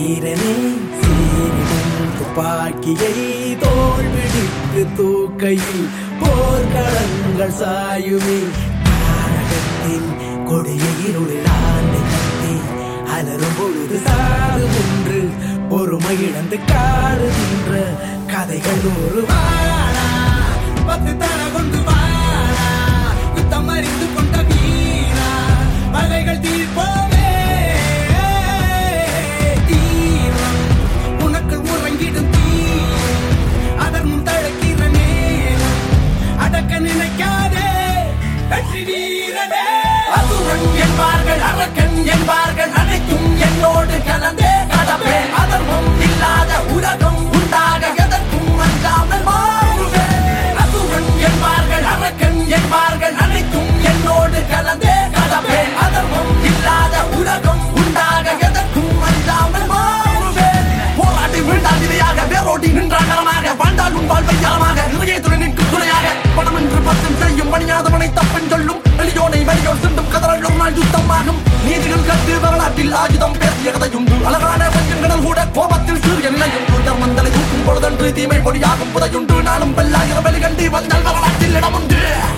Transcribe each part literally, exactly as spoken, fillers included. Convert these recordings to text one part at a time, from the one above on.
வீரனே சீரிடும் துப்பாக்கியை தோல் பிடித்து தூக்கையில் போர்க்களங்கள் சாயுமே. தாரகத்தின் கொடிய இருளில் ஆண்டு கட்டி அலரும் பொழுது சாது ஒன்று பொறுமை இழந்து காடுகின்ற கதைகள் ஒரு வாழா பத்து தர கொண்டு வாழா யுத்தம் அறிந்து கொண்ட வீரா வகைகள் தீர்ப்போமே. தீரம் உனக்கு உறங்கிடும் தீரம் அதன் முன் தழக்கிற நேரம் அடக்க நினைக்காதே வெற்றி வீரனே. அசுரன் என்பார்கள் அரக்கன் என்பார்கள் அனைத்தும் என்னோடு கலந்தே கடப்பேன். அதர்மம் இல்லாத உலகம் உண்டாக எதற்கும் அஞ்சாமல் மாறுவேன். அசுரன் என்பார்கள் அரக்கன் என்பார்கள் அனைத்தும் என்னோடு கலந்தே கடப்பேன். அதர்மம் இல்லாத உலகம் உண்டாக எதற்கும் அஞ்சாமல் மாறுவேன். போராட்டி வீழ்ந்தால் இதையாக வேரோடி நின்றால் நலமாக வாழ்ந்தால் உன் வாழ்வை யாரமாக இதயத்துடன் நிற்கும் துணையாக பணம் என்று பக்கம் செய்யும் பணியாதவனை தப்பன் சொல்லும் வெளியோனை வெளியோர் சிந்தும் கதறல் ஒரு நாள் யுத்தமாகும். நீதிகள் கட்டு வரலாற்றில் ஆயுதம் பேசிய கதையுண்டு. அழகான வஞ்சங்கள் கூட கோபத்தில் சிறிய நிலையுண்டு. தர்மந்தலை தூக்கும் பொழுதன்று தீமை பொடியாகும் புதையுண்டு. நானும் பெல்லாகிற வெளிகண்டி வந்தால் வரலாற்றில் இடமுண்டு.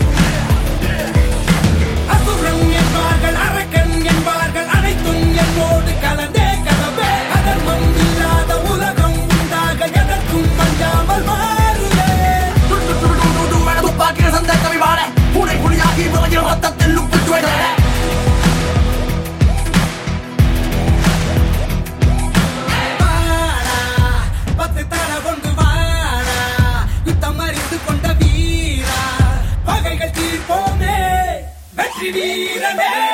அசுரன் என்பார்கள் அரக்கன் என்பார்கள் அனைத்தும் என்னோடு கலந்தே கலவே. அதர்மம் இல்லாத உலகம் உண்டாக எதற்கும் பஞ்சாமல் மாறுவே. துப்பாக்கிய சந்த கவிவாட பூனை புலியாகி விளையில் ரத்தத்தில் உப்பு சுவைட. வெற்றி வீரனே.